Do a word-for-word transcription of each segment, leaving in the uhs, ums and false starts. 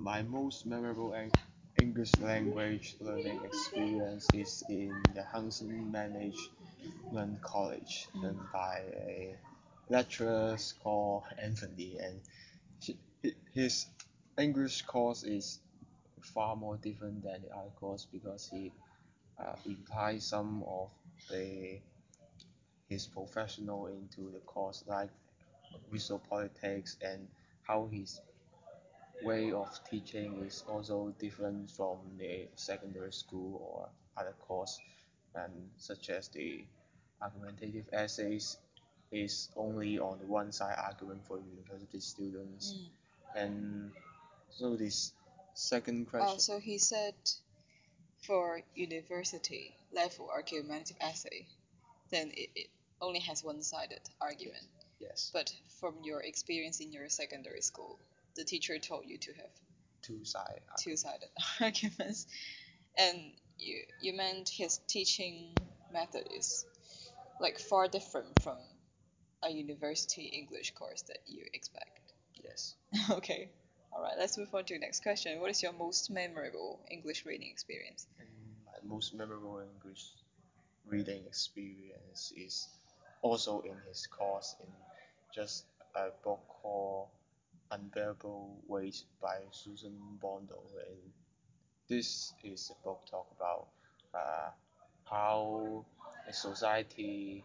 My most memorable Eng- English language learning experience is in the Hanson Management College, Mm. done by a lecturer called Anthony, and he- he- his English course is far more different than the other course because he uh, implies some of the his professional into the course, like visual politics and how his way of teaching is also different from the secondary school or other course, and such as the argumentative essays is only on one side argument for university students, Mm. and so this second Oh, question. so he said for university level argumentative essay, then it, it only has one-sided argument. Yes, But from your experience in your secondary school, the teacher told you to have two side two-sided arguments, and you you meant his teaching method is like far different from a university English course that you expect. yes. Okay. All right, let's move on to the next question. What is your most memorable English reading experience? And my most memorable English reading experience is also in his course in just a book called Unbearable Weight by Susan Bondo, and this is a book talk about uh, how a society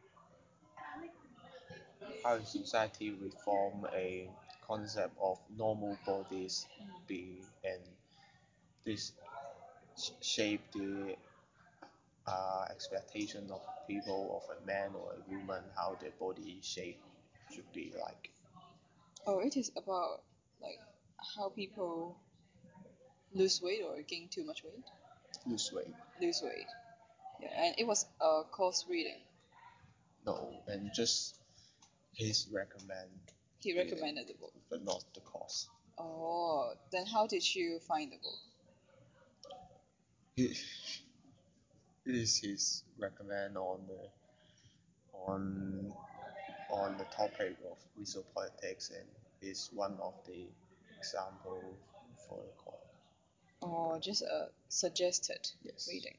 how a society reform a concept of normal bodies be, and this sh- shape the uh, expectation of people of a man or a woman how their body shape should be like. Oh, it is about like how people lose weight or gain too much weight. Lose weight. Lose weight. Yeah, and it was a course reading. No, and just his recommend He the, recommended the book. but not the course. Oh, then how did you find the book? He, it is his recommend on the on on the topic of visual politics, and is one of the example for the course. Or just a suggested Yes. reading?